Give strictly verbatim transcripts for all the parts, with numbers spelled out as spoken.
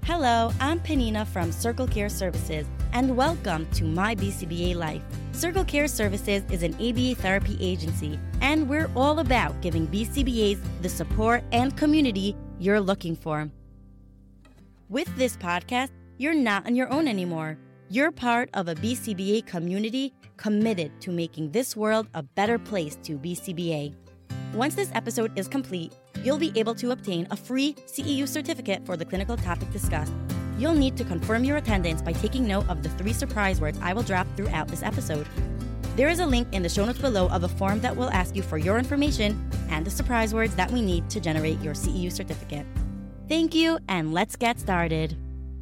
Hello, I'm Penina from Circle Care Services, and welcome to My B C B A Life. Circle Care Services is an A B A therapy agency, and we're all about giving B C B As the support and community you're looking for. With this podcast, you're not on your own anymore. You're part of a B C B A community committed to making this world a better place to B C B A. Once this episode is complete, you'll be able to obtain a free C E U certificate for the clinical topic discussed. You'll need to confirm your attendance by taking note of the three surprise words I will drop throughout this episode. There is a link in the show notes below of a form that will ask you for your information and the surprise words that we need to generate your C E U certificate. Thank you, and let's get started.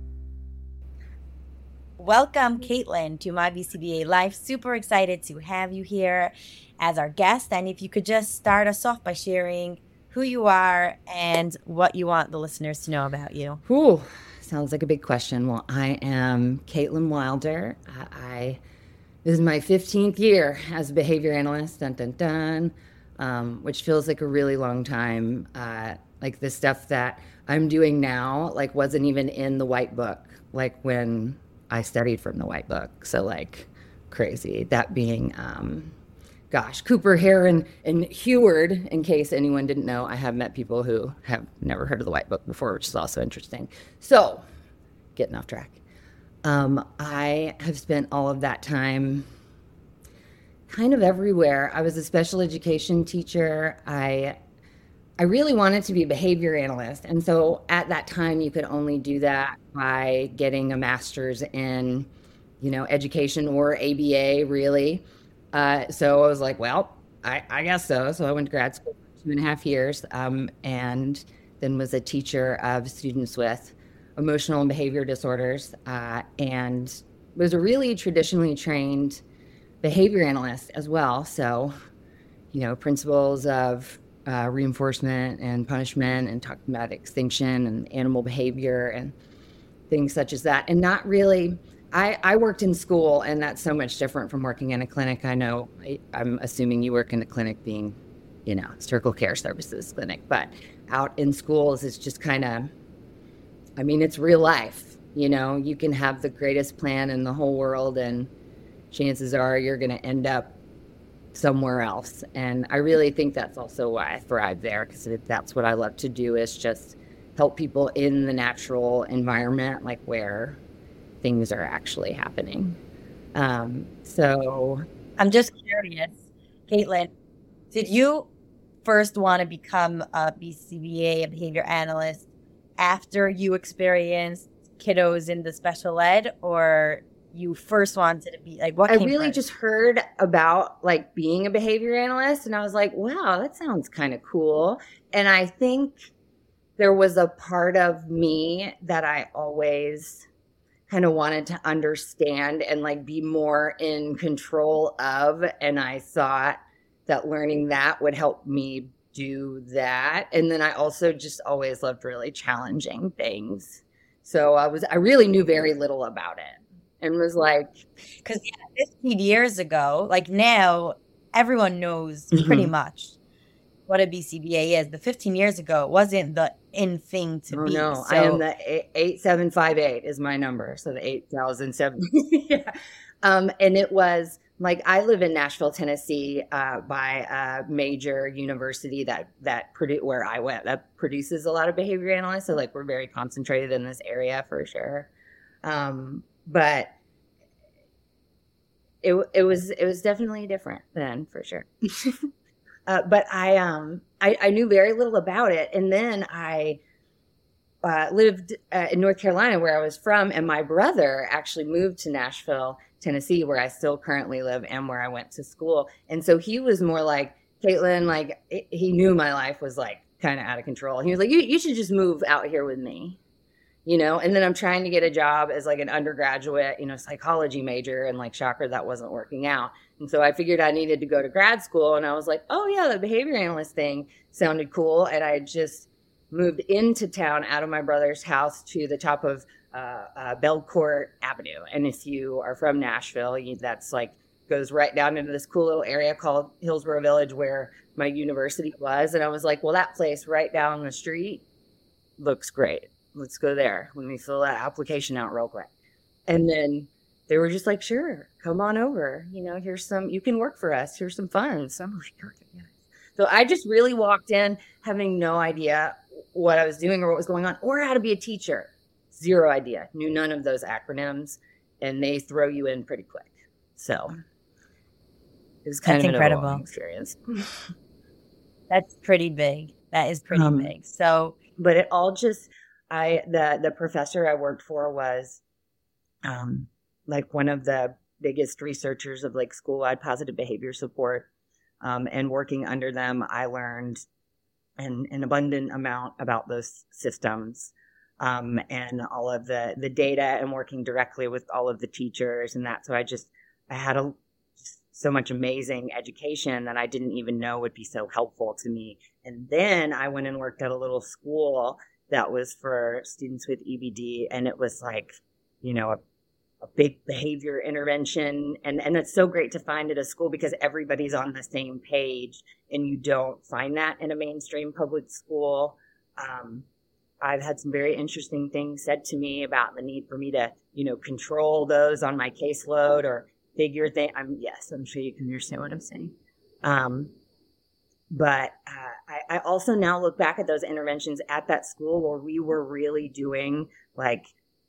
Welcome, Caitlin, to My B C B A Life. Super excited to have you here as our guest. And if you could just start us off by sharing who you are and what you want the listeners to know about you. Ooh, sounds like a big question. Well, I am Caitlin Wilder. I, I this is my fifteenth year as a behavior analyst, dun dun dun, um, which feels like a really long time. Uh, like the stuff that I'm doing now, like wasn't even in the white book, like when I studied from the white book. So like crazy. That being, um, gosh, Cooper, Hare, and, and Heward, in case anyone didn't know. I have met people who have never heard of the white book before, which is also interesting. So getting off track. Um, I have spent all of that time kind of everywhere. I was a special education teacher. I I really wanted to be a behavior analyst. And so at that time, you could only do that by getting a master's in, you know, education or A B A, really. Uh, so I was like, well, I, I guess so. So I went to grad school for two and a half years um, and then was a teacher of students with emotional and behavior disorders uh, and was a really traditionally trained behavior analyst as well. So, you know, principles of Uh, reinforcement and punishment, and talking about extinction and animal behavior and things such as that. And not really, I, I worked in school, and that's so much different from working in a clinic. I know, I, I'm assuming you work in a clinic being, you know, Circle Care Services clinic, but out in schools, it's just kind of, I mean, it's real life. You know, you can have the greatest plan in the whole world, and chances are you're going to end up somewhere else. And I really think that's also why I thrive there, because that's what I love to do, is just help people in the natural environment, like where things are actually happening. Um, so I'm just curious, Caitlin, did you first want to become a B C B A, a behavior analyst, after you experienced kiddos in the special ed, or you first wanted to be like, what I came really first? just heard about like being a behavior analyst, and I was like, wow, that sounds kind of cool. And I think there was a part of me that I always kind of wanted to understand and like be more in control of. And I thought that learning that would help me do that. And then I also just always loved really challenging things. So I was, I really knew very little about it. And was like, because yeah, fifteen years ago, like now, everyone knows mm-hmm. pretty much what a B C B A is. But fifteen years ago, it wasn't the in thing to oh, be. No, so, I am the eight seven five eight is my number. So the eight thousand seven. yeah. Um, and it was like, I live in Nashville, Tennessee, uh, by a major university that, that produ- where I went, that produces a lot of behavior analysts. So like, we're very concentrated in this area for sure. Um, But it it was it was definitely different then, for sure. uh, but I um I, I knew very little about it, and then I uh, lived uh, in North Carolina, where I was from, and my brother actually moved to Nashville, Tennessee, where I still currently live and where I went to school. And so he was more like, Caitlin, like it, he knew my life was like kind of out of control. He was like, you you should just move out here with me. You know, and then I'm trying to get a job as like an undergraduate, you know, psychology major, and like, shocker, that wasn't working out. And so I figured I needed to go to grad school, and I was like, oh yeah, the behavior analyst thing sounded cool. And I just moved into town out of my brother's house to the top of uh, uh, Belcourt Avenue. And if you are from Nashville, you, that's like goes right down into this cool little area called Hillsborough Village, where my university was. And I was like, well, that place right down the street looks great. let's go there. Let me fill that application out real quick. And then they were just like, sure, come on over. You know, here's some, you can work for us. Here's some funds. So I'm like, okay, yeah. So I just really walked in having no idea what I was doing or what was going on or how to be a teacher. Zero idea. Knew none of those acronyms, and they throw you in pretty quick. So it was kind That's of an incredible overwhelming experience. That's pretty big. That is pretty Um, big. So, but it all just, I, the, the professor I worked for was, um, like one of the biggest researchers of like school-wide positive behavior support. Um, and working under them, I learned an, an abundant amount about those systems, um, and all of the, the data, and working directly with all of the teachers and that. So I just, I had a, so much amazing education that I didn't even know would be so helpful to me. And then I went and worked at a little school that was for students with E B D. And it was like, you know, a, a big behavior intervention. And, and it's so great to find at a school because everybody's on the same page, and you don't find that in a mainstream public school. Um, I've had some very interesting things said to me about the need for me to, you know, control those on my caseload or figure thing. I'm yes, I'm sure you can understand what I'm saying. Um, but uh, I, I also now look back at those interventions at that school where we were really doing like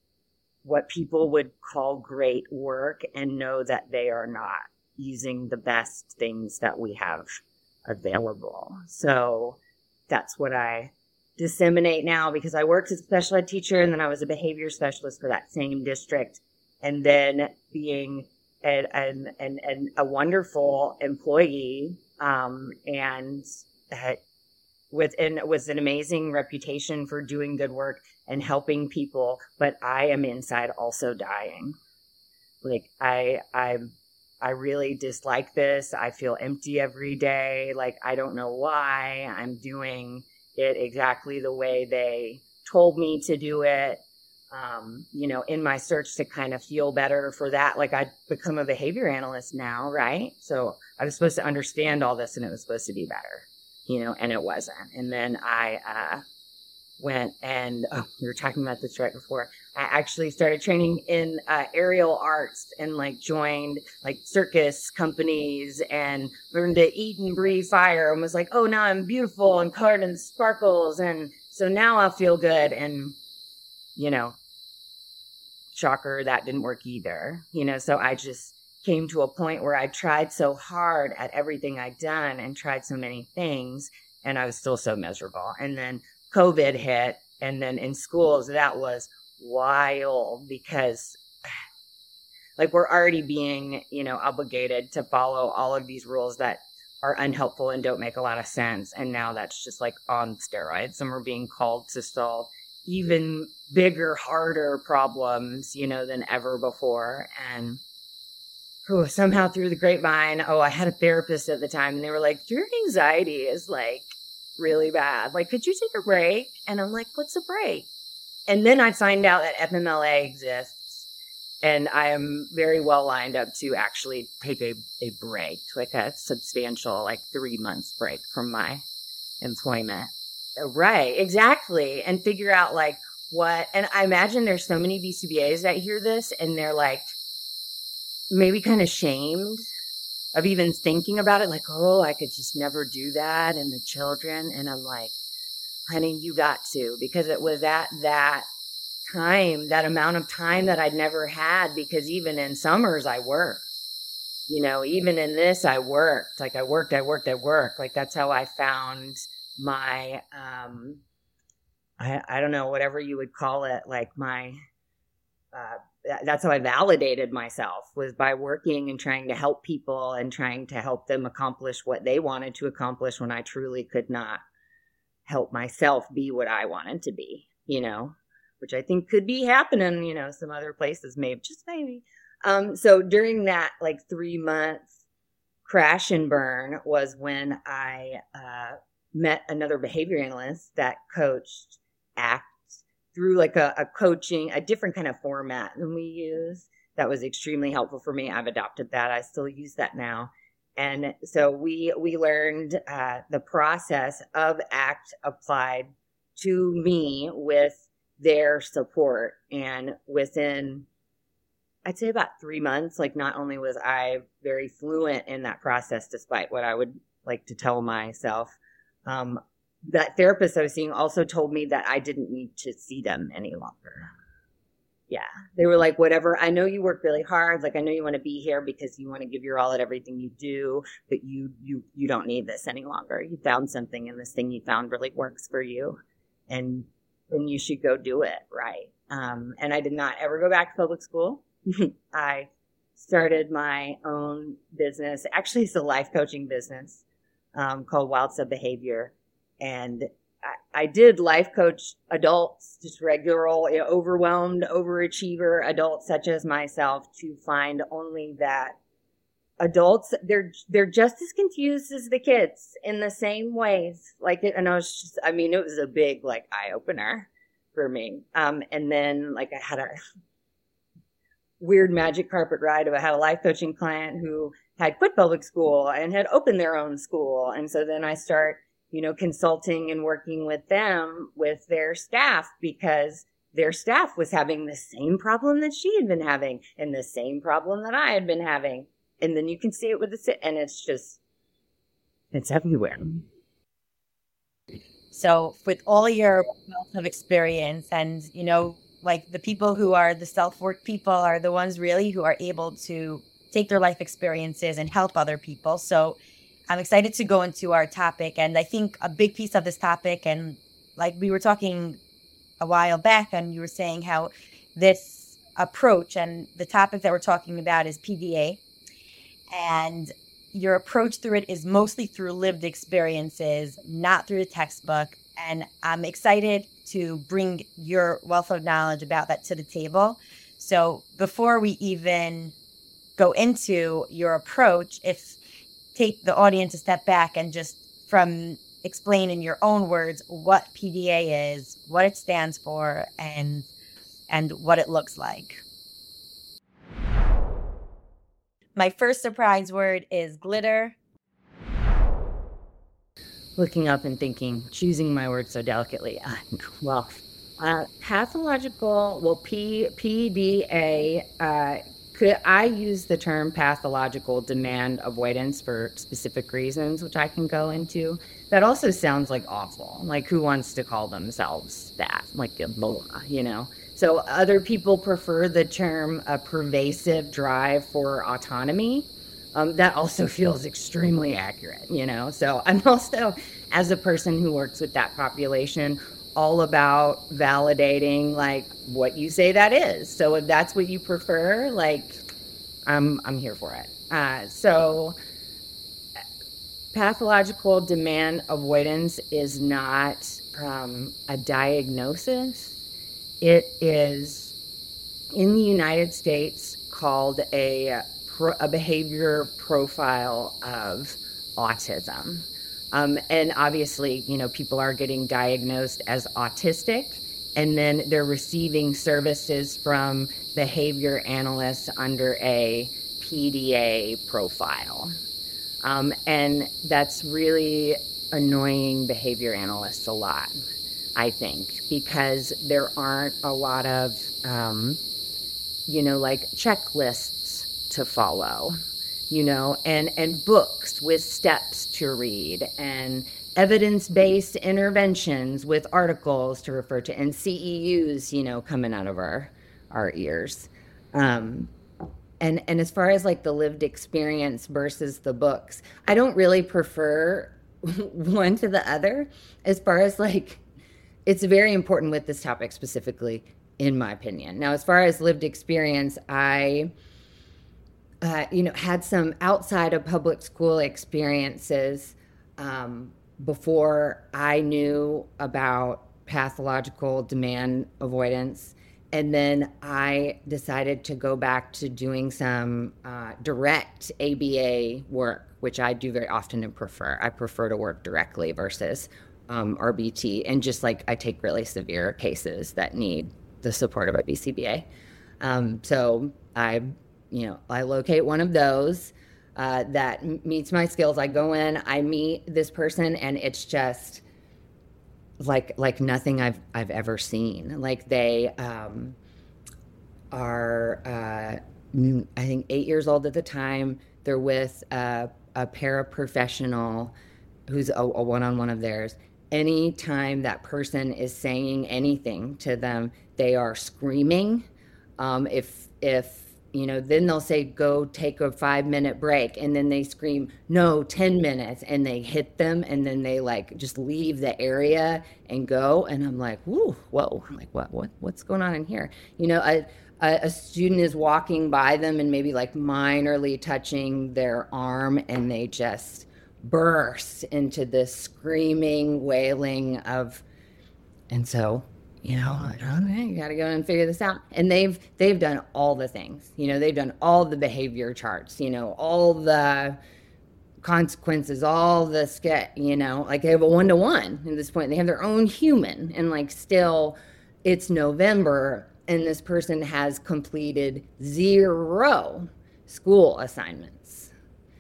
what people would call great work, and know that they are not using the best things that we have available. So that's what I disseminate now, because I worked as a special ed teacher, and then I was a behavior specialist for that same district, and then being an, an, an, an a wonderful employee, um, and uh, with and with an amazing reputation for doing good work and helping people. But I am inside also dying. Like I I I really dislike this. I feel empty every day. Like I don't know why I'm doing it exactly the way they told me to do it. Um, you know, in my search to kind of feel better for that, like I'd become a behavior analyst now, right? So I was supposed to understand all this, and it was supposed to be better, you know, and it wasn't. And then I uh, went and, oh, we were talking about this right before, I actually started training in uh, aerial arts, and like joined like circus companies and learned to eat and breathe fire, and was like, oh, now I'm beautiful and colored in sparkles. And so now I'll feel good. And, you know, shocker, that didn't work either. You know, so I just came to a point where I tried so hard at everything I'd done and tried so many things, and I was still so miserable. And then COVID hit, and then in schools, that was wild because like we're already being, you know, obligated to follow all of these rules that are unhelpful and don't make a lot of sense. And now that's just like on steroids, and we're being called to solve even bigger, harder problems, you know, than ever before. And whew, somehow through the grapevine, oh, I had a therapist at the time, and they were like, your anxiety is like really bad. Like, could you take a break? And I'm like, what's a break? And then I find out that F M L A exists, and I am very well lined up to actually take a, a break, like a substantial, like three months break from my employment. Right, exactly. And figure out like what, and I imagine there's so many B C B As that hear this, and they're like maybe kind of shamed of even thinking about it. Like, oh, I could just never do that. And the children, and I'm like, honey, you got to, because it was at that time, that amount of time that I'd never had, because even in summers I worked, you know, even in this I worked, like I worked, I worked, I worked. Like that's how I found my, um, I, I don't know, whatever you would call it, like my, uh, that's how I validated myself, was by working and trying to help people and trying to help them accomplish what they wanted to accomplish when I truly could not help myself be what I wanted to be, you know, which I think could be happening, you know, some other places, maybe, just maybe. Um, so during that like three month crash and burn was when I, uh, met another behavior analyst that coached ACT through like a, a coaching, a different kind of format than we use. That was extremely helpful for me. I've adopted that. I still use that now. And so we we learned uh, the process of ACT applied to me with their support. And within, I'd say about three months, like not only was I very fluent in that process, despite what I would like to tell myself, um, that therapist I was seeing also told me that I didn't need to see them any longer. Yeah. They were like, whatever, I know you work really hard. Like, I know you want to be here because you want to give your all at everything you do, but you, you, you don't need this any longer. You found something and this thing you found really works for you, and then you should go do it. Right. Um, and I did not ever go back to public school. I started my own business. Actually, it's a life coaching business, um, called Wild Sub Behavior. And I, I did life coach adults, just regular old, you know, overwhelmed, overachiever adults such as myself, to find only that adults, they're they're just as confused as the kids in the same ways. Like, it, and I was just, I mean, it was a big, like, eye opener for me. Um, and then, like, I had a weird magic carpet ride. I had a life coaching client who had quit public school and had opened their own school. And so then I start, you know, consulting and working with them, with their staff, because their staff was having the same problem that she had been having and the same problem that I had been having. And then you can see it with the, and it's just, it's everywhere. So with all your wealth of experience, and, you know, like the people who are the self-work people are the ones really who are able to take their life experiences and help other people. So I'm excited to go into our topic. And I think a big piece of this topic, and like we were talking a while back, and you were saying how this approach and the topic that we're talking about is P D A. And your approach through it is mostly through lived experiences, not through the textbook. And I'm excited to bring your wealth of knowledge about that to the table. So before we even go into your approach, if take the audience a step back and just from explain in your own words what P D A is, what it stands for, and and what it looks like. My first surprise word is glitter. Looking up and thinking, choosing my words so delicately. Uh, well, uh, pathological, well, P, P D A, uh, could I use the term pathological demand avoidance for specific reasons, which I can go into? That also sounds like awful. Like, who wants to call themselves that? Like, you know? So other people prefer the term a pervasive drive for autonomy. Um, that also feels extremely accurate, you know? So I'm also, as a person who works with that population, all about validating like what you say that is. So if that's what you prefer, like I'm I'm here for it. Uh, so pathological demand avoidance is not um, a diagnosis. It is in the United States called a a behavior profile of autism. Um, and obviously, you know, people are getting diagnosed as autistic, and then they're receiving services from behavior analysts under a P D A profile. Um, and that's really annoying behavior analysts a lot, I think, because there aren't a lot of, um, you know, like checklists to follow, you know, and, and books with steps to read, and evidence-based interventions with articles to refer to, and C E Us, you know, coming out of our, our ears. Um, and, and as far as like the lived experience versus the books, I don't really prefer one to the other. As far as like, it's very important with this topic specifically, in my opinion. Now, as far as lived experience, I... Uh, you know, had some outside of public school experiences um, before I knew about pathological demand avoidance. And then I decided to go back to doing some uh, direct A B A work, which I do very often and prefer. I prefer to work directly versus um, R B T. And just like I take really severe cases that need the support of a B C B A. Um, so I... You know, I locate one of those uh, that m- meets my skills. I go in, I meet this person, and it's just, like like nothing I've I've ever seen. Like they um, are, uh, mm, I think, eight years old at the time. They're with a, a paraprofessional who's a, a one-on-one of theirs. Anytime that person is saying anything to them, they are screaming. Um, if if you know, then they'll say, go take a five minute break. And then they scream, no, ten minutes. And they hit them. And then they like just leave the area and go. And I'm like, whoa, whoa. I'm like, what, what, what's going on in here? You know, a, a, a student is walking by them and maybe like minorly touching their arm, and they just burst into this screaming, wailing of, and so, you know, like, okay, you got to go and figure this out. And they've they've done all the things. You know, they've done all the behavior charts. You know, all the consequences, all the sketch. You know, like they have a one to one at this point. They have their own human, and like still, it's November, and this person has completed zero school assignments.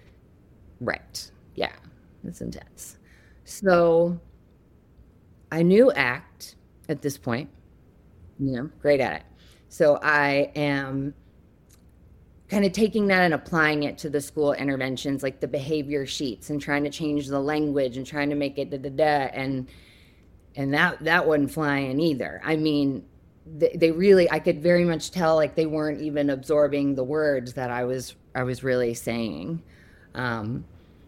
Right. Yeah, it's intense. So I knew ACT at this point, you know, great at it. So I am kind of taking that and applying it to the school interventions, like the behavior sheets, and trying to change the language and trying to make it da da da. And and that that wasn't flying either. I mean, they, they really, I could very much tell like they weren't even absorbing the words that I was I was really saying. Um,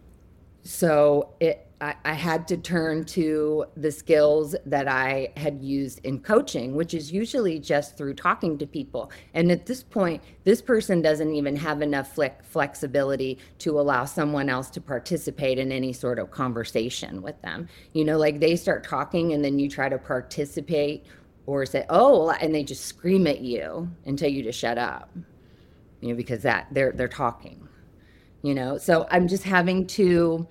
so it. I, I had to turn to the skills that I had used in coaching, which is usually just through talking to people. And at this point, this person doesn't even have enough flex- flexibility to allow someone else to participate in any sort of conversation with them. You know, like they start talking and then you try to participate or say, oh, and they just scream at you and tell you to shut up, you know, because that they're they're talking, you know. So I'm just having to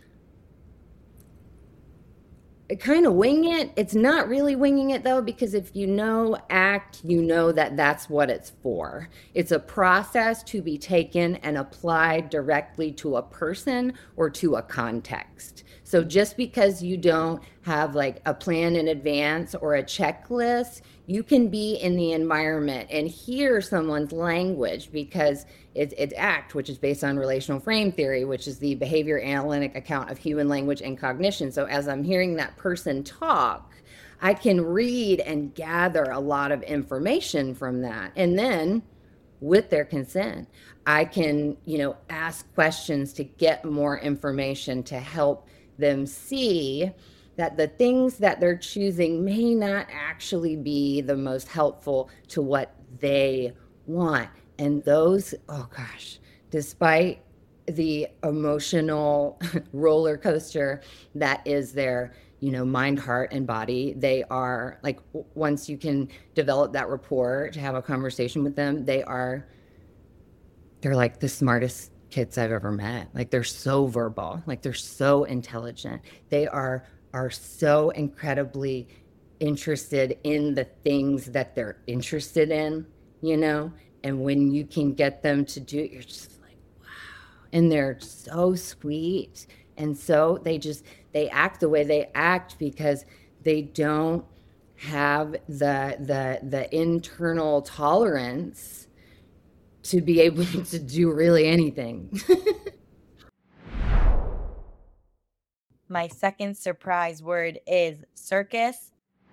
kind of wing it. It's not really winging it though, because if you know ACT, you know that that's what it's for. It's a process to be taken and applied directly to a person or to a context. So just because you don't have like a plan in advance or a checklist, you can be in the environment and hear someone's language, because it's, it's ACT, which is based on relational frame theory, which is the behavior analytic account of human language and cognition. So as I'm hearing that person talk, I can read and gather a lot of information from that. And then with their consent, I can, you know, ask questions to get more information to help them see that the things that they're choosing may not actually be the most helpful to what they want. And those, oh gosh, despite the emotional roller coaster that is their, you know, mind, heart, and body, they are like, once you can develop that rapport to have a conversation with them, they are, they're like the smartest kids I've ever met. Like they're so verbal, like they're so intelligent. They are are so incredibly interested in the things that they're interested in, you know? And when you can get them to do it, you're just like, wow. And they're so sweet. And so they just, they act the way they act because they don't have the the the internal tolerance to be able to do really anything. My second surprise word is circus.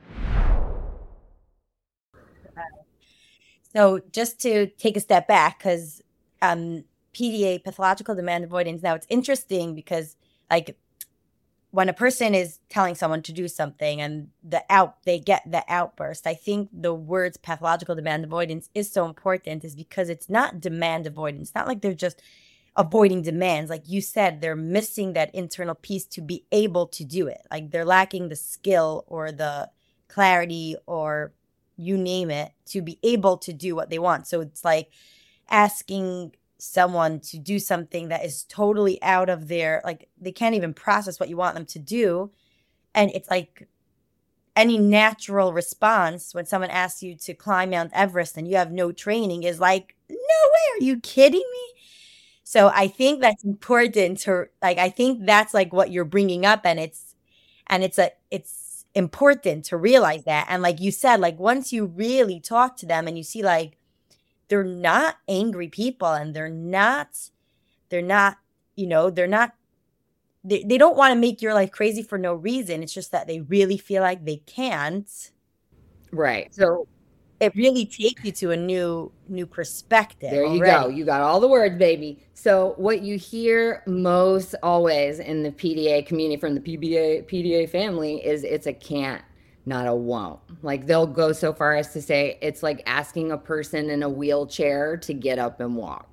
So just to take a step back, because um, P D A, pathological demand avoidance, now it's interesting because like when a person is telling someone to do something and the out they get the outburst, I think the words pathological demand avoidance is so important is because it's not demand avoidance. It's not like they're just avoiding demands. Like you said, they're missing that internal piece to be able to do it. Like they're lacking the skill or the clarity or you name it to be able to do what they want. So it's like asking someone to do something that is totally out of their, like they can't even process what you want them to do. And it's like any natural response when someone asks you to climb Mount Everest and you have no training is like, no way, are you kidding me? So I think that's important to like, I think that's like what you're bringing up. And it's, and it's a, it's, important to realize that. And like you said, like once you really talk to them and you see like they're not angry people and they're not, they're not, you know, they're not, they, they don't want to make your life crazy for no reason. It's just that they really feel like they can't. Right. So it really takes you to a new new perspective. There you already. go. You got all the words, baby. So what you hear most always in the P D A community from the P B A P D A family is it's a can't, not a won't. Like they'll go so far as to say it's like asking a person in a wheelchair to get up and walk.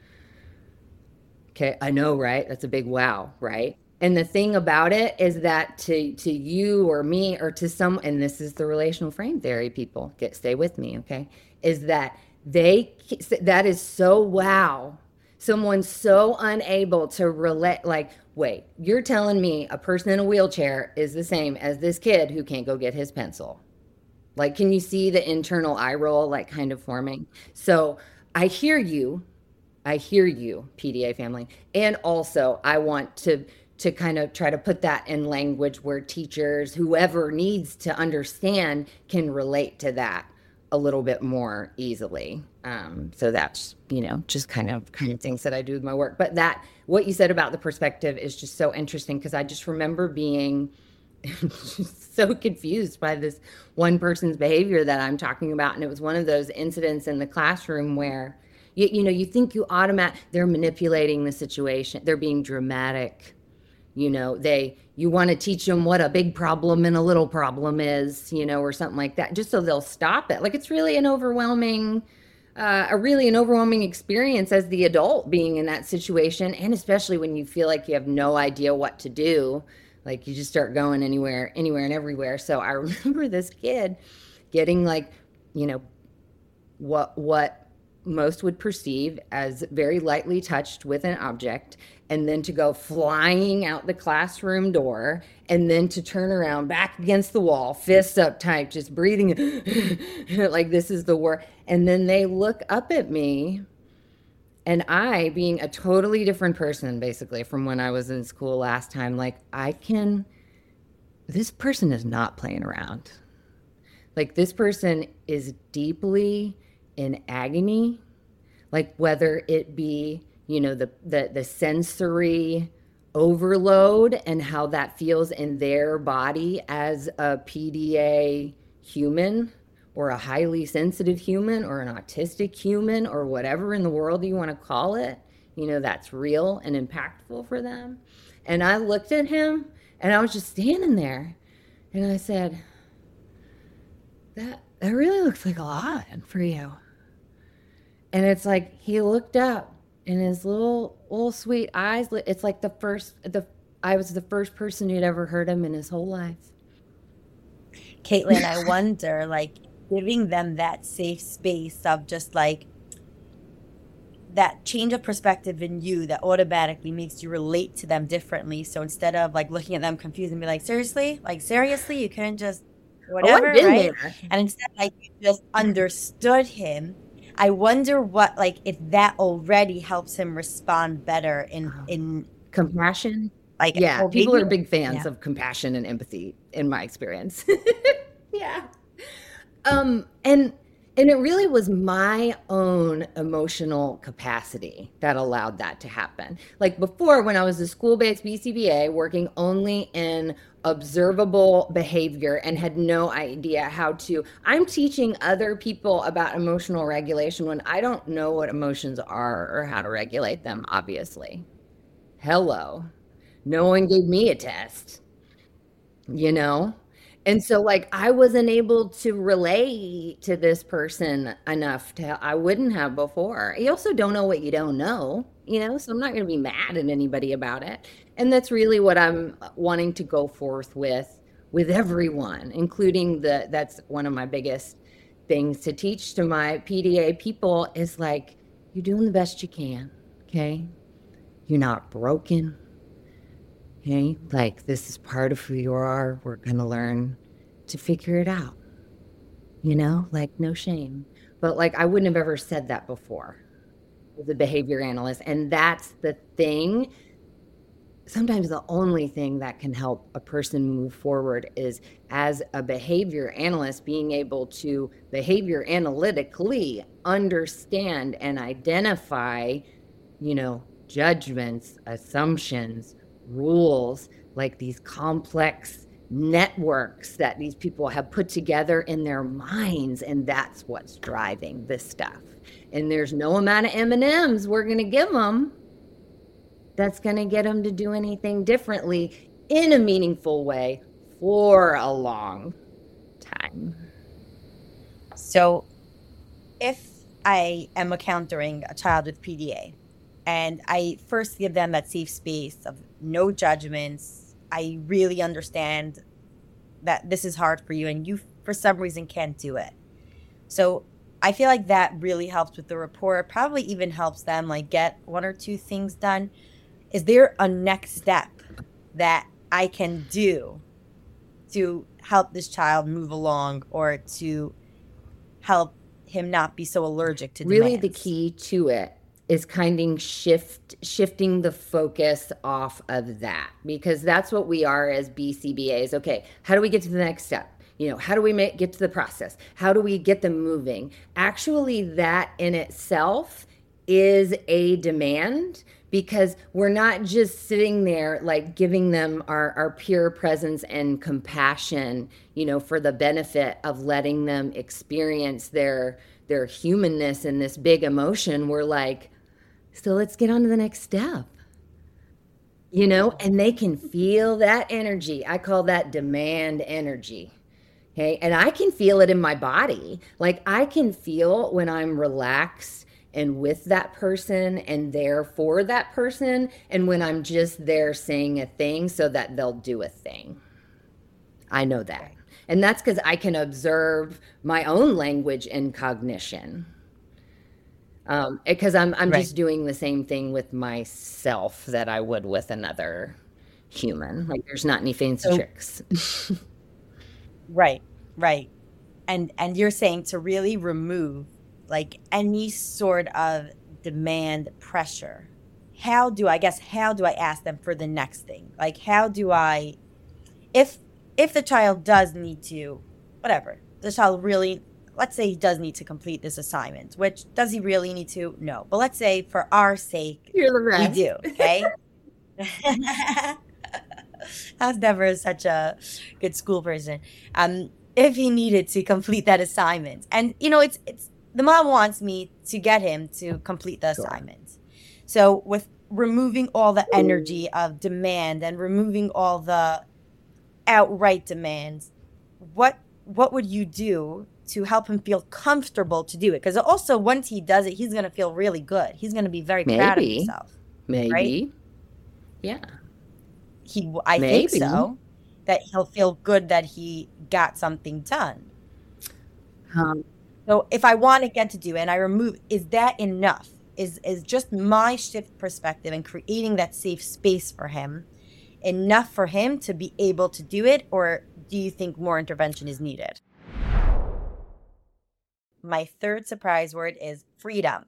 Okay, I know, right? That's a big wow, right? And the thing about it is that to to you or me or to some, and this is the relational frame theory, people, get stay with me, okay? Is that they that is so wow. Someone's so unable to relate, like, wait, you're telling me a person in a wheelchair is the same as this kid who can't go get his pencil. Like, can you see the internal eye roll, like, kind of forming? So I hear you. I hear you, P D A family. And also, I want to to kind of try to put that in language where teachers, whoever needs to understand, can relate to that a little bit more easily. Um, so that's, you know, just kind of kind of things that I do with my work. But that, what you said about the perspective is just so interesting, because I just remember being so confused by this one person's behavior that I'm talking about. And it was one of those incidents in the classroom where, you, you know, you think you automatic, they're manipulating the situation. They're being dramatic. You know, they, you want to teach them what a big problem and a little problem is, you know, or something like that, just so they'll stop it. Like, it's really an overwhelming, uh, a really an overwhelming experience as the adult being in that situation. And especially when you feel like you have no idea what to do, like you just start going anywhere, anywhere and everywhere. So I remember this kid getting like, you know, what, what, most would perceive as very lightly touched with an object, and then to go flying out the classroom door, and then to turn around back against the wall, fists up tight, just breathing like this is the war. And then they look up at me, and I, being a totally different person basically from when I was in school last time, like, I can, this person is not playing around. Like, this person is deeply in agony, like whether it be, you know, the, the the sensory overload and how that feels in their body as a P D A human, or a highly sensitive human, or an autistic human, or whatever in the world you want to call it, you know, that's real and impactful for them. And I looked at him, and I was just standing there, and I said, that that really looks like a lot for you. And it's like he looked up, and his little little sweet eyes, it's like the first the I was the first person who'd ever heard him in his whole life. Caitlin, I wonder, like, giving them that safe space of just like that change of perspective in you that automatically makes you relate to them differently. So instead of like looking at them confused and be like, seriously, like seriously, you couldn't just whatever, oh, I've been right? there. And instead, like, you just understood him. I wonder what, like, if that already helps him respond better in in compassion. Like, yeah, well, people maybe, are big fans yeah. of compassion and empathy, in my experience. yeah. Um, and and it really was my own emotional capacity that allowed that to happen. Like before, when I was a school-based B C B A working only in observable behavior and had no idea how to, I'm teaching other people about emotional regulation when I don't know what emotions are or how to regulate them, obviously. Hello. No one gave me a test, you know? And so like I wasn't able to relate to this person enough to, I wouldn't have before. You also don't know what you don't know, you know, so I'm not going to be mad at anybody about it. And that's really what I'm wanting to go forth with, with everyone, including the, that's one of my biggest things to teach to my P D A people is like, you're doing the best you can. Okay. You're not broken. Okay. Like this is part of who you are. We're going to learn to figure it out, you know, like no shame, but like, I wouldn't have ever said that before as a behavior analyst. And that's the thing sometimes the only thing that can help a person move forward is, as a behavior analyst, being able to behavior analytically understand and identify, you know, judgments, assumptions, rules, like these complex networks that these people have put together in their minds, and that's what's driving this stuff. And there's no amount of M and M's we're going to give them that's going to get them to do anything differently in a meaningful way for a long time. So if I am encountering a child with P D A and I first give them that safe space of no judgments, I really understand that this is hard for you and you for some reason can't do it. So I feel like that really helps with the rapport. It probably even helps them like get one or two things done. Is there a next step that I can do to help this child move along or to help him not be so allergic to Really, demands? the key to it is kind of shift shifting the focus off of that, because that's what we are as B C B As. Okay, how do we get to the next step? You know, how do we make get to the process? How do we get them moving? Actually, that in itself is a demand, because we're not just sitting there like giving them our, our pure presence and compassion, you know, for the benefit of letting them experience their their humanness and this big emotion. We're like, so let's get on to the next step. You know, and they can feel that energy. I call that demand energy. Okay. And I can feel it in my body. Like I can feel when I'm relaxed and with that person and there for that person, and when I'm just there saying a thing so that they'll do a thing. I know that. And that's because I can observe my own language and cognition. Um, because I'm I'm Right. just doing the same thing with myself that I would with another human. Like there's not any fancy So- tricks. Right, right. And and you're saying to really remove like any sort of demand pressure. How do I guess how do I ask them for the next thing? Like how do I if if the child does need to whatever, the child really let's say he does need to complete this assignment, which does he really need to? No. But let's say for our sake You're the we rest. do, okay? I was never such a good school person. Um, if he needed to complete that assignment, and you know, it's it's the mom wants me to get him to complete the Sure. assignment. So with removing all the energy of demand and removing all the outright demands, what what would you do to help him feel comfortable to do it? Because also once he does it, he's gonna feel really good. He's gonna be very proud of Maybe. himself. Maybe. Yeah. He, I Maybe. think so. That he'll feel good that he got something done. Um, So if I want to get to do it and I remove, is that enough? Is is just my shift perspective and creating that safe space for him enough for him to be able to do it, or do you think more intervention is needed? My third surprise word is freedom.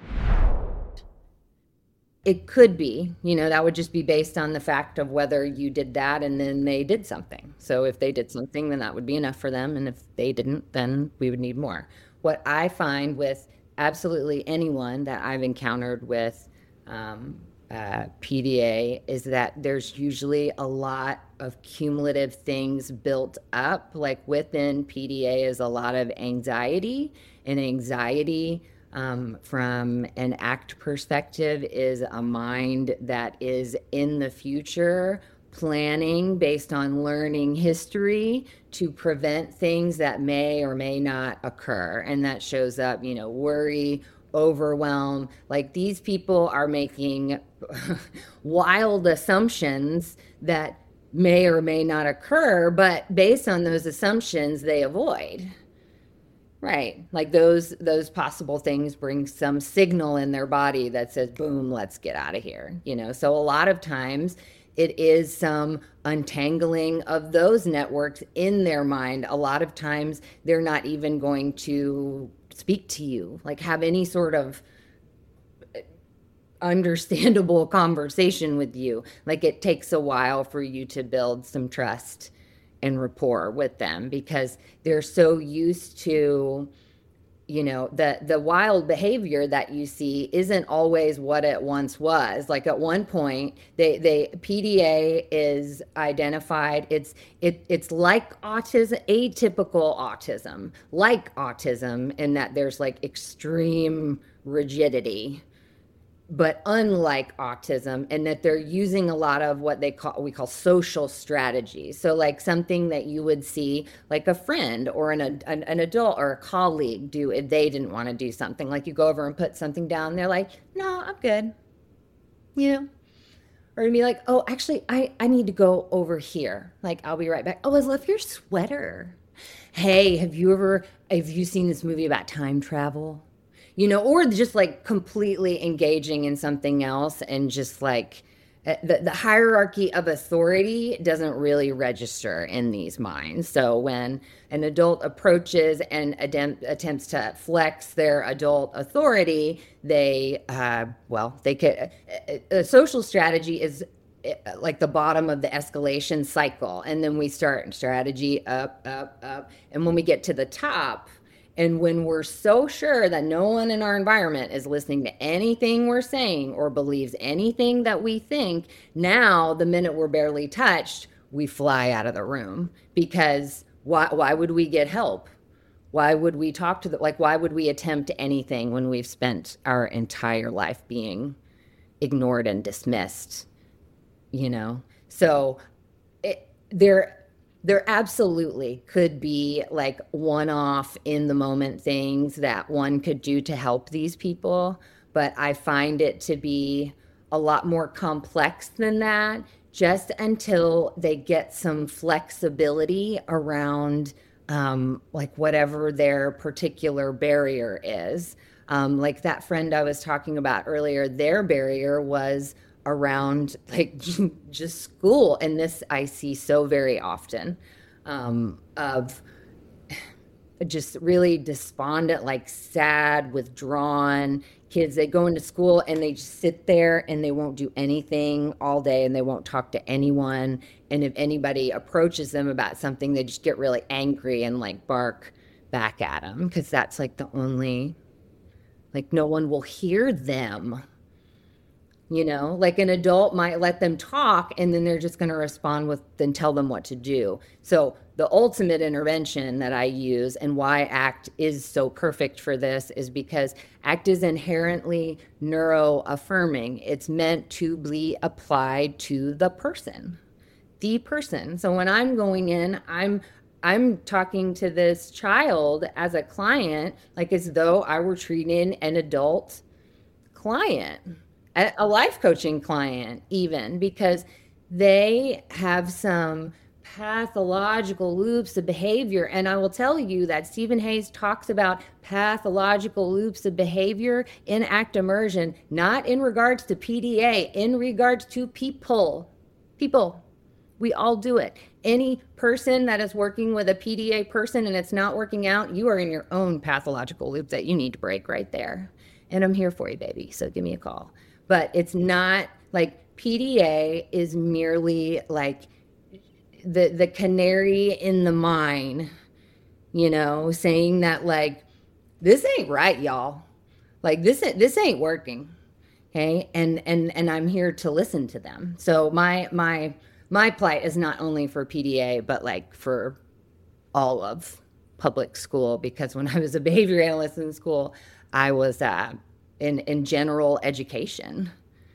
It could be, you know, that would just be based on the fact of whether you did that and then they did something. So if they did something, then that would be enough for them. And if they didn't, then we would need more. What I find with absolutely anyone that I've encountered with um, uh, P D A is that there's usually a lot of cumulative things built up. Like within P D A is a lot of anxiety, and anxiety Um, from an ACT perspective is a mind that is in the future planning based on learning history to prevent things that may or may not occur. And that shows up, you know, worry, overwhelm. Like these people are making wild assumptions that may or may not occur, but based on those assumptions, they avoid. Right. Like those those possible things bring some signal in their body that says, boom, let's get out of here. You know, so a lot of times it is some untangling of those networks in their mind. A lot of times they're not even going to speak to you, like have any sort of understandable conversation with you. Like it takes a while for you to build some trust and rapport with them because they're so used to, you know, the the wild behavior that you see isn't always what it once was. Like at one point, they they P D A is identified. It's it it's like autism, atypical autism, like autism, in that there's like extreme rigidity, but unlike autism, and that they're using a lot of what they call we call social strategies. So like something that you would see like a friend or an, an an adult or a colleague do if they didn't want to do something. Like you go over and put something down, they're like, no, I'm good, you know. Or to be like, oh, actually, I, I need to go over here. Like, I'll be right back. Oh, I love your sweater. Hey, have you ever, have you seen this movie about time travel? You know, or just like completely engaging in something else and just like uh, the, the hierarchy of authority doesn't really register in these minds. So when an adult approaches and attempt, attempts to flex their adult authority, they, uh, well, they could, a, a social strategy is like the bottom of the escalation cycle. And then we start strategy up, up, up. And when we get to the top, and when we're so sure that no one in our environment is listening to anything we're saying or believes anything that we think, now the minute we're barely touched, we fly out of the room. Because why, why would we get help? Why would we talk to the, like, why would we attempt anything when we've spent our entire life being ignored and dismissed, you know? So it, there, There absolutely could be like one-off in the moment things that one could do to help these people, but I find it to be a lot more complex than that, just until they get some flexibility around um, like whatever their particular barrier is. Um, like that friend I was talking about earlier, their barrier was around like just school, and this I see so very often, um, of just really despondent, like sad, withdrawn kids. They go into school and they just sit there and they won't do anything all day and they won't talk to anyone. And if anybody approaches them about something, they just get really angry and like bark back at them because that's like the only, like no one will hear them. You know, like an adult might let them talk and then they're just going to respond with, then tell them what to do. So the ultimate intervention that I use and why ACT is so perfect for this is because ACT is inherently neuro-affirming. It's meant to be applied to the person, the person. So when I'm going in, I'm I'm talking to this child as a client, like as though I were treating an adult client, a life coaching client even, because they have some pathological loops of behavior. And I will tell you that Stephen Hayes talks about pathological loops of behavior in ACT immersion, not in regards to P D A, in regards to people. People. We all do it. Any person that is working with a P D A person and it's not working out, you are in your own pathological loop that you need to break right there. And I'm here for you, baby. So give me a call. But it's not like P D A is merely like the the canary in the mine, you know, saying that like, this ain't right, y'all. Like this, this ain't working. Okay. And, and, and I'm here to listen to them. So my, my, my plight is not only for P D A, but like for all of public school, because when I was a behavior analyst in school, I was uh, in, in general education,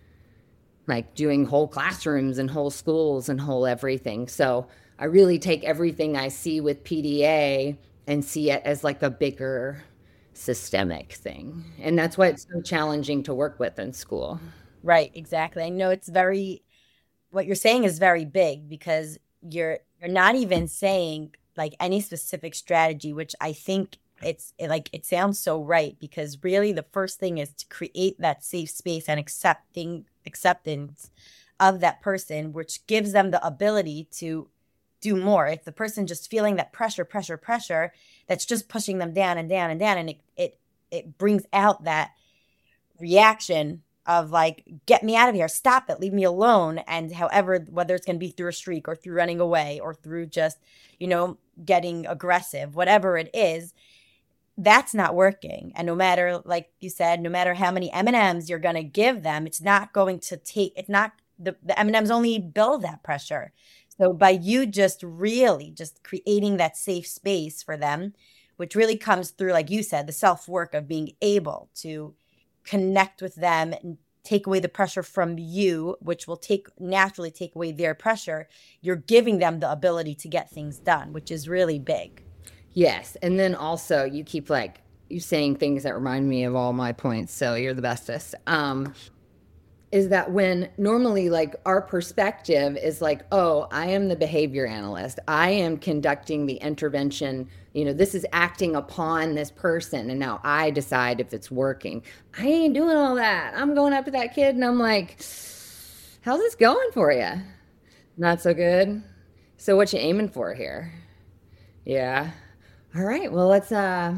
like doing whole classrooms and whole schools and whole everything. So I really take everything I see with P D A and see it as like a bigger systemic thing. And that's why it's so challenging to work with in school. Right, exactly. I know it's very, what you're saying is very big, because you're you're not even saying like any specific strategy, which I think it's it, like it sounds so right, because really the first thing is to create that safe space and accepting acceptance of that person, which gives them the ability to do more. If the person just feeling that pressure, pressure, pressure, that's just pushing them down and down and down, and it it it brings out that reaction of like, get me out of here, stop it, leave me alone. And however, whether it's going to be through a streak or through running away or through just, you know, getting aggressive, whatever it is, that's not working. And no matter, like you said, no matter how many M and M's you're going to give them, it's not going to take, it's not, the, the M and M's only build that pressure. So by you just really just creating that safe space for them, which really comes through, like you said, the self-work of being able to connect with them and take away the pressure from you, which will take naturally take away their pressure. You're giving them the ability to get things done, which is really big. Yes. And then also you keep like you saying things that remind me of all my points. So you're the bestest. Um, is that when normally like our perspective is like, oh, I am the behavior analyst. I am conducting the intervention. You know, this is acting upon this person. And now I decide if it's working. I ain't doing all that. I'm going up to that kid and I'm like, how's this going for you? Not so good. So what you aiming for here? Yeah. All right. Well, let's, uh,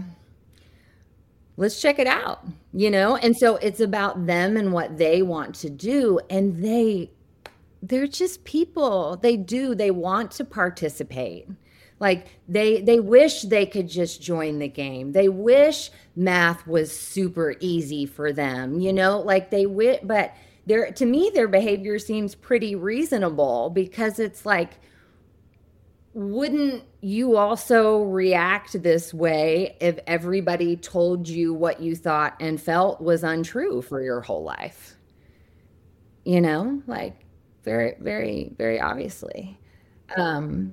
let's check it out, you know? And so it's about them and what they want to do. And they, they're just people. They do, they want to participate. Like they, they wish they could just join the game. They wish math was super easy for them, you know, like they wish, but their, to me, their behavior seems pretty reasonable because it's like, wouldn't you also react this way if everybody told you what you thought and felt was untrue for your whole life? You know, like very, very, very obviously. Um,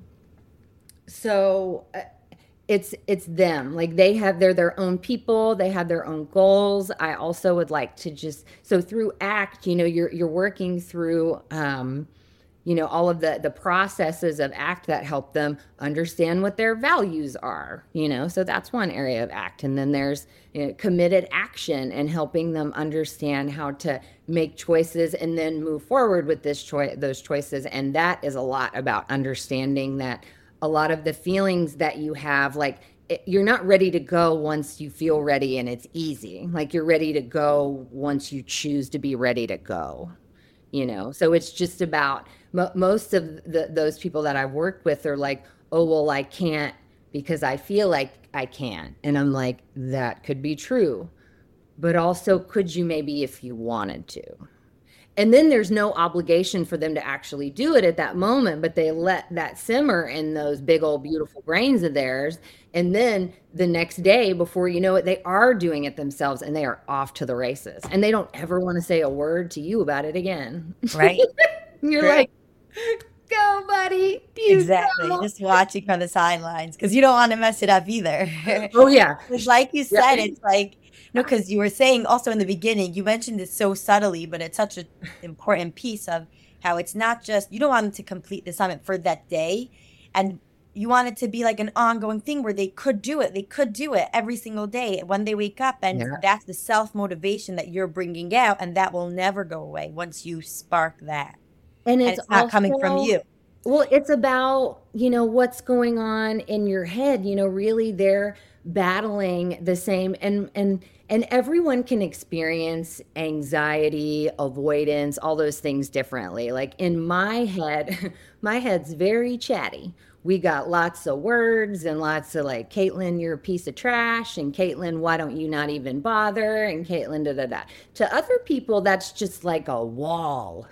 so uh, it's it's them. Like they have they're their own people. They have their own goals. I also would like to just so through ACT, you know, you're you're working through. Um, you know, all of the, the processes of ACT that help them understand what their values are, you know, so that's one area of ACT. And then there's, you know, committed action and helping them understand how to make choices and then move forward with this choi- those choices. And that is a lot about understanding that a lot of the feelings that you have, like it, you're not ready to go once you feel ready and it's easy. Like you're ready to go once you choose to be ready to go. You know, so it's just about mo- most of the, those people that I've worked with are like, oh, well, I can't because I feel like I can't. And I'm like, that could be true. But also, could you maybe if you wanted to? And then there's no obligation for them to actually do it at that moment, but they let that simmer in those big old beautiful brains of theirs. And then the next day, before you know it, they are doing it themselves and they are off to the races. And they don't ever want to say a word to you about it again. Right. You're Sure. like, go, buddy. You Exactly. go. Just watching from the sidelines because you don't want to mess it up either. Oh, yeah. Because like you said, Yeah. it's like, no, because you were saying also in the beginning, you mentioned it so subtly, but it's such an important piece of how it's not just, you don't want them to complete the assignment for that day. And you want it to be like an ongoing thing where they could do it. They could do it every single day when they wake up. And Yeah. that's the self-motivation that you're bringing out. And that will never go away once you spark that. And And it's it's not coming from also, you. well, it's about, you know, what's going on in your head. You know, really they're battling the same and and and everyone can experience anxiety, avoidance, all those things differently. Like in my head, my head's very chatty. We got lots of words and lots of like, Caitlin, you're a piece of trash. And Caitlin, why don't you not even bother? And Caitlin, da da da. To other people, that's just like a wall,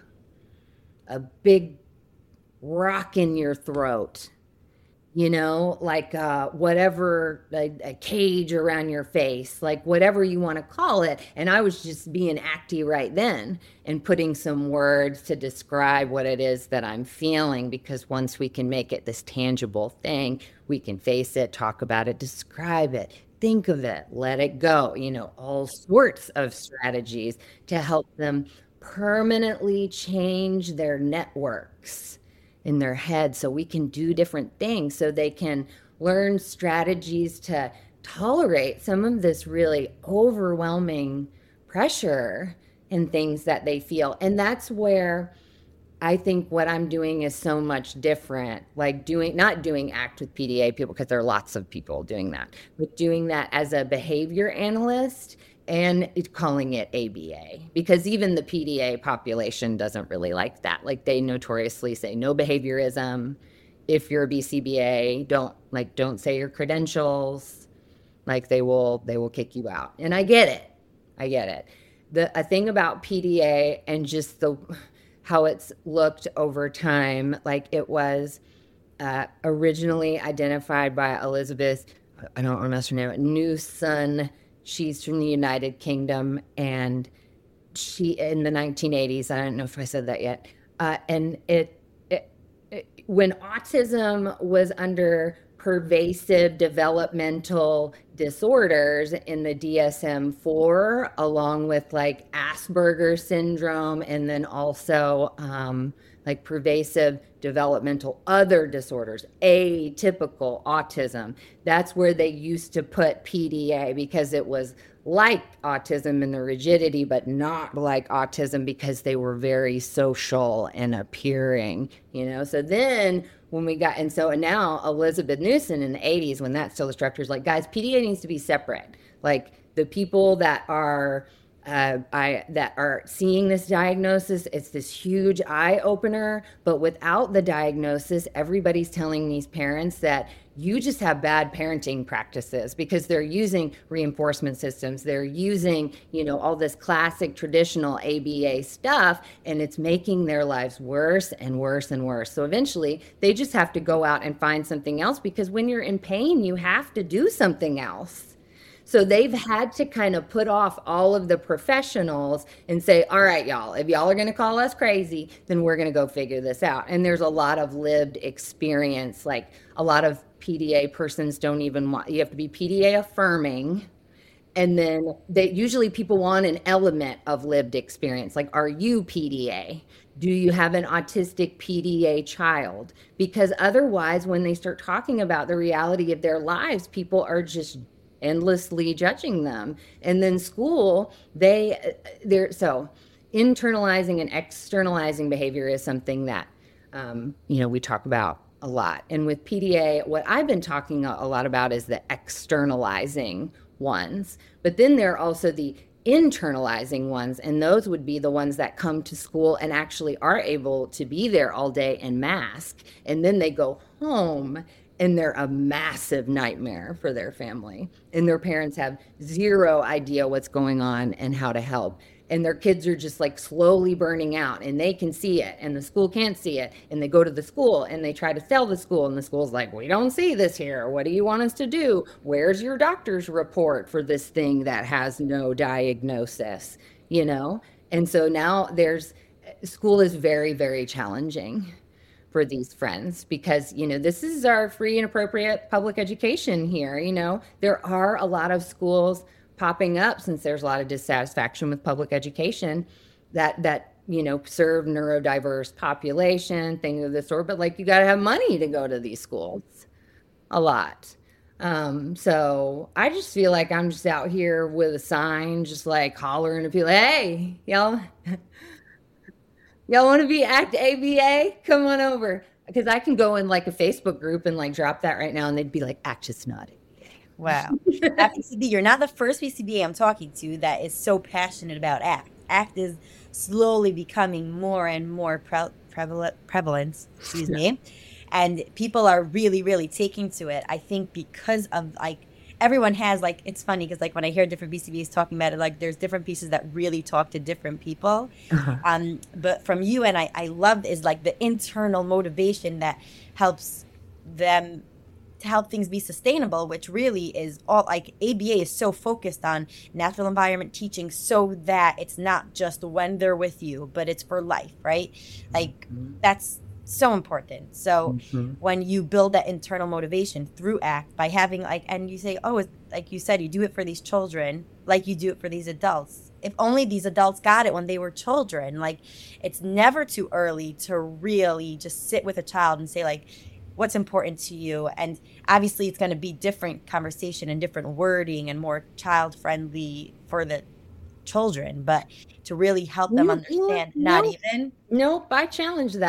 a big rock in your throat, you know, like uh, whatever, a, a cage around your face, like whatever you want to call it. And I was just being acty right then and putting some words to describe what it is that I'm feeling, because once we can make it this tangible thing, we can face it, talk about it, describe it, think of it, let it go, you know, all sorts of strategies to help them permanently change their networks in their head so we can do different things, so they can learn strategies to tolerate some of this really overwhelming pressure and things that they feel. And that's where I think what I'm doing is so much different, like doing, not doing ACT with P D A people, because there are lots of people doing that, but doing that as a behavior analyst and it's calling it A B A, because even the P D A population doesn't really like that. Like, they notoriously say no behaviorism. If you're a B C B A, don't like don't say your credentials. Like, they will they will kick you out. And I get it. I get it. The a thing about P D A and just the how it's looked over time, like it was uh, originally identified by Elizabeth, I don't remember her name, Newson. She's from the United Kingdom, and she in the nineteen eighties. I don't know if I said that yet. Uh, and it, it, it when autism was under pervasive developmental disorders in the D S M four, along with like Asperger's syndrome, and then also um, like pervasive developmental other disorders, atypical autism. That's where they used to put P D A, because it was like autism in the rigidity, but not like autism because they were very social and appearing, you know? So then when we got, and so and now Elizabeth Newson in the eighties, when that still instructor is like, guys, P D A needs to be separate. Like, the people that are uh, I that are seeing this diagnosis, it's this huge eye opener. But without the diagnosis, everybody's telling these parents that you just have bad parenting practices, because they're using reinforcement systems. They're using, you know, all this classic traditional A B A stuff, and it's making their lives worse and worse and worse. So eventually they just have to go out and find something else, because when you're in pain, you have to do something else. So they've had to kind of put off all of the professionals and say, all right, y'all, if y'all are going to call us crazy, then we're going to go figure this out. And there's a lot of lived experience. Like, a lot of P D A persons don't even want, you have to be P D A affirming. And then they usually people want an element of lived experience. Like, are you P D A? Do you have an autistic P D A child? Because otherwise, when they start talking about the reality of their lives, people are just endlessly judging them. And then school, they they're so internalizing and externalizing behavior is something that um, you know we talk about a lot. And with P D A, what I've been talking a, a lot about is the externalizing ones, but then there are also the internalizing ones, and those would be the ones that come to school and actually are able to be there all day and mask, and then they go home and they're a massive nightmare for their family. And their parents have zero idea what's going on and how to help. And their kids are just like slowly burning out, and they can see it and the school can't see it. And they go to the school and they try to tell the school, and the school's like, we don't see this here. What do you want us to do? Where's your doctor's report for this thing that has no diagnosis, you know? And so now there's, school is very, very challenging for these friends, because, you know, this is our free and appropriate public education here. You know, there are a lot of schools popping up, since there's a lot of dissatisfaction with public education, that, that, you know, serve neurodiverse population, things of this sort. But like, you got to have money to go to these schools a lot. Um, so I just feel like I'm just out here with a sign, just like hollering to people, hey, y'all, y'all want to be ACT A B A? Come on over. Because I can go in like a Facebook group and like drop that right now, and they'd be like, ACT is not A B A. Wow. At P C B, you're not the first P C B A I'm talking to that is so passionate about ACT. ACT is slowly becoming more and more pre- prevalent, prevalent, excuse me. And people are really, really taking to it. I think because of like, everyone has like, it's funny because like when I hear different B C B As talking about it, like there's different pieces that really talk to different people. Uh-huh. Um, but from you, and I, I love is like the internal motivation that helps them to help things be sustainable, which really is all like A B A is so focused on natural environment teaching so that it's not just when they're with you, but it's for life, right? Like mm-hmm. that's so important. So mm-hmm. when you build that internal motivation through ACT by having like, and you say, oh, it's, like you said, you do it for these children, like you do it for these adults. If only these adults got it when they were children. Like, it's never too early to really just sit with a child and say like, what's important to you? And obviously it's going to be different conversation and different wording and more child friendly for the children, but to really help them no, understand, no, not even. Nope, I challenge that.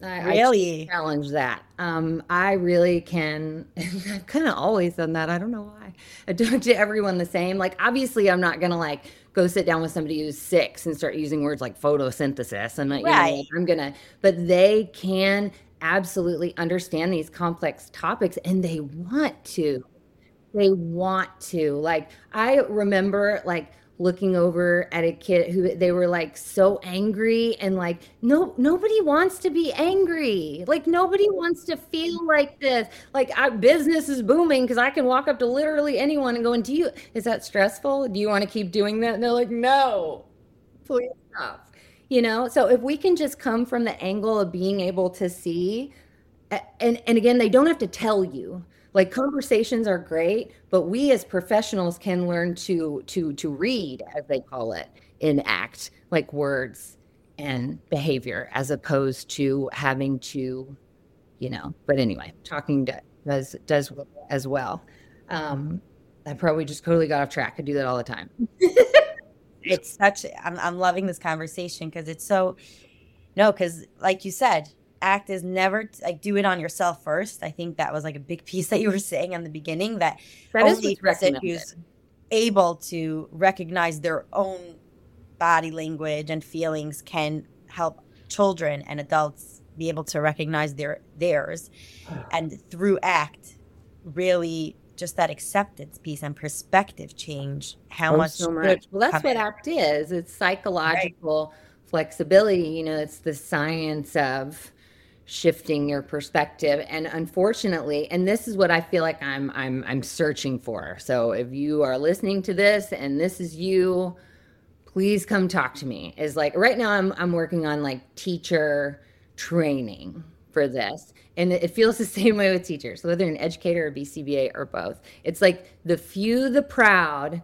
I, Really? I challenge that. Um, I really can. I've kind of always done that. I don't know why. I do it to everyone the same. Like, obviously, I'm not gonna like go sit down with somebody who's six and start using words like photosynthesis. I'm not, you know, like Right. I'm gonna. But they can absolutely understand these complex topics, and they want to. They want to. Like, I remember like looking over at a kid who they were like so angry and like no nobody wants to be angry. Like nobody wants to feel like this. Like our business is booming because I can walk up to literally anyone and go, and do you is that stressful? Do you want to keep doing that? And they're like, no, please stop. You know, so if we can just come from the angle of being able to see and and again, they don't have to tell you. Like conversations are great, but we as professionals can learn to to to read, as they call it, in act, like words and behavior, as opposed to having to, you know. But anyway, talking do- does does as well. Um, I probably just totally got off track. I do that all the time. It's such I'm I'm loving this conversation because it's so no, because like you said, act is never like do it on yourself first. I think that was like a big piece that you were saying in the beginning that That is only a what's person recommended. who's able to recognize their own body language and feelings can help children and adults be able to recognize their theirs. And through act, really just that acceptance piece and perspective change, how Oh, much so good much. Well, that's come what in. ACT is. It's Right. psychological flexibility. You know, it's the science of shifting your perspective. And unfortunately, and this is what I feel like I'm I'm I'm searching for. So if you are listening to this and this is you, please come talk to me. Is like right now I'm I'm working on like teacher training for this. And it feels the same way with teachers, whether you're an educator or B C B A or both. It's like the few, the proud.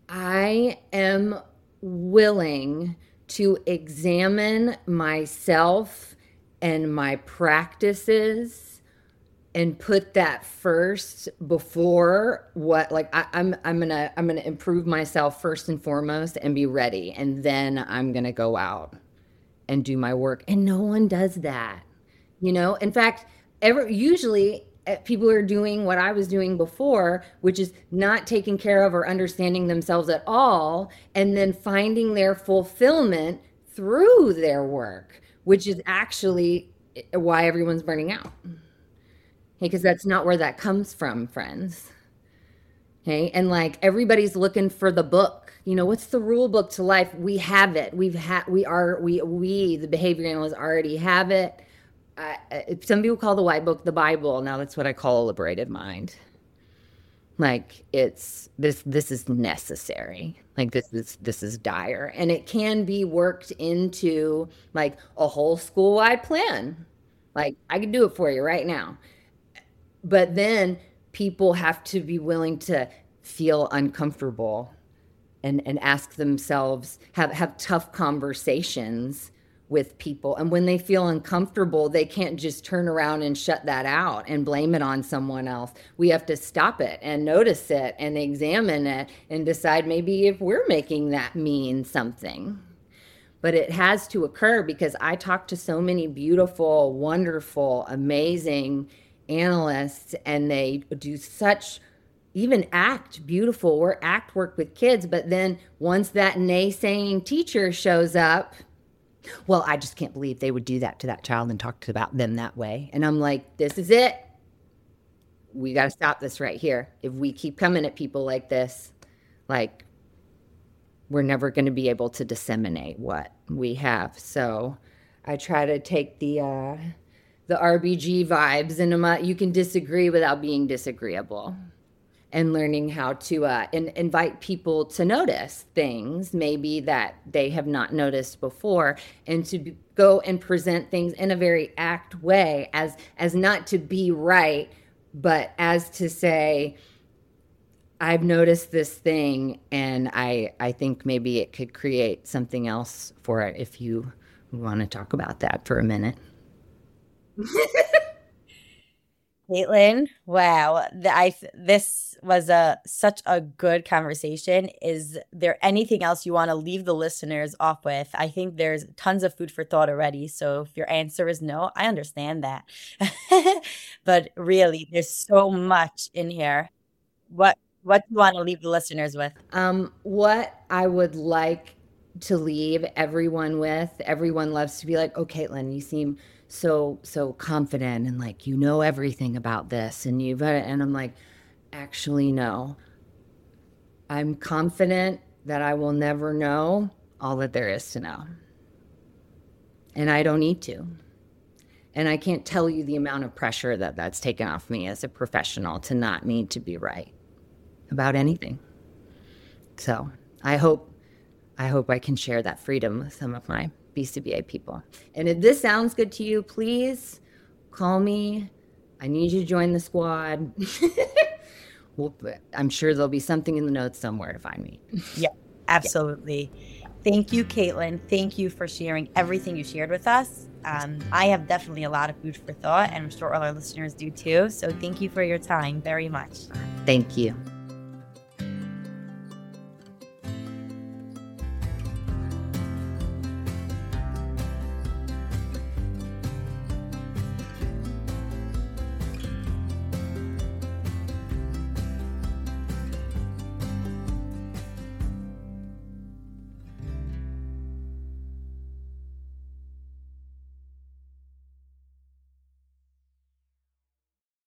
I am willing to examine myself and my practices and put that first before what like I, I'm I'm gonna I'm gonna improve myself first and foremost and be ready, and then I'm gonna go out and do my work. And no one does that, you know. In fact, ever usually uh, people are doing what I was doing before, which is not taking care of or understanding themselves at all, and then finding their fulfillment through their work, which is actually uh, why everyone's burning out. Hey, because that's not where that comes from, friends. Okay. And like everybody's looking for the book. You know, what's the rule book to life? We have it. We've had, we are, we, we, the behavior analysts already have it. Uh, some people call the white book the Bible. Now that's what I call a liberated mind. Like it's this, this is necessary. Like this is, this is dire, and it can be worked into like a whole school-wide plan. Like I can do it for you right now. But then people have to be willing to feel uncomfortable and and ask themselves, have have tough conversations with people. And when they feel uncomfortable, they can't just turn around and shut that out and blame it on someone else. We have to stop it and notice it and examine it and decide maybe if we're making that mean something. But it has to occur because I talk to so many beautiful, wonderful, amazing analysts, and they do such even act beautiful work, act work with kids. But then once that naysaying teacher shows up, well, I just can't believe they would do that to that child and talk about them that way. And I'm like, this is it. We got to stop this right here. If we keep coming at people like this, like we're never going to be able to disseminate what we have. So I try to take the uh, the R B G vibes into my, you can disagree without being disagreeable, and learning how to uh, in, invite people to notice things maybe that they have not noticed before, and to be, go and present things in a very act way, as as not to be right, but as to say, I've noticed this thing, and I I think maybe it could create something else for it if you want to talk about that for a minute. Caitlin, wow, the, I this was a such a good conversation. Is there anything else you want to leave the listeners off with? I think there's tons of food for thought already. So if your answer is no, I understand that. But really, there's so much in here. What what do you want to leave the listeners with? Um, what I would like to leave everyone with, everyone loves to be like, oh, Caitlin, you seem so, so confident and like, you know, everything about this. And you've, and I'm like, actually, no, I'm confident that I will never know all that there is to know. And I don't need to. And I can't tell you the amount of pressure that that's taken off me as a professional to not need to be right about anything. So I hope, I hope I can share that freedom with some of my B C B A people. And if this sounds good to you, please call me. I need you to join the squad. Well, I'm sure there'll be something in the notes somewhere to find me. Yeah, absolutely. Yeah. Thank you, Caitlin. Thank you for sharing everything you shared with us. Um, I have definitely a lot of food for thought, and I'm sure all our listeners do too. So thank you for your time very much. Thank you.